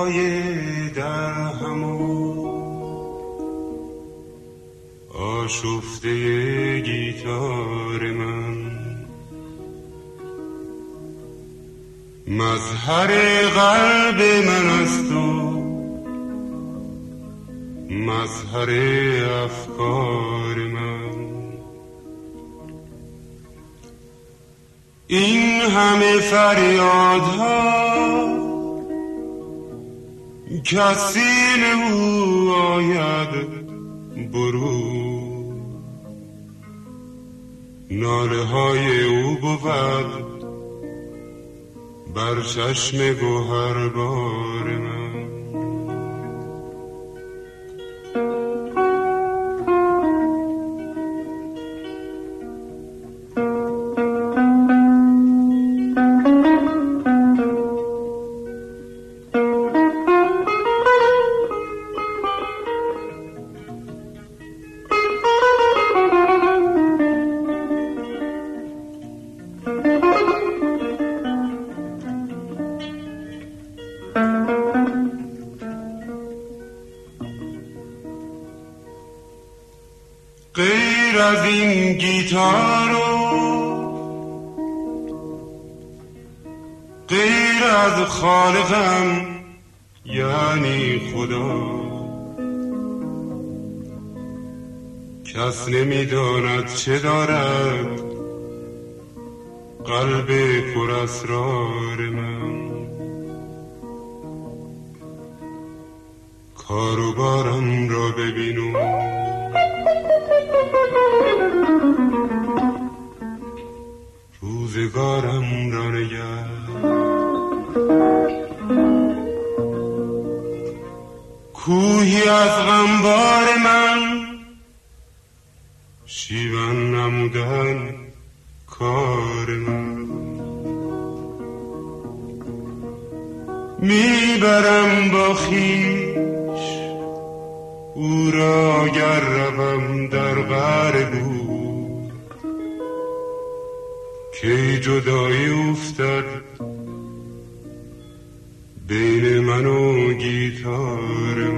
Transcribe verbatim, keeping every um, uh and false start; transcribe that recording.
های در همون آشفته گیتار من، مظهر قلب من است و مظهر افکار من. این همه فریادها کسی او آید برو، ناله های او بود بر چشم گوهربار من. غیر از این گیتار و غیر از خالقم یعنی خدا، کس نمیداند چه دارد قلب پر اسرار من. کار و بارم را ببینم، روزگارم را نگر، کوهی از غمبار من شیون نمودن کار من. میبرم با خویش او را گر روم در غار بود، که جدایی افتد بین من و گیتار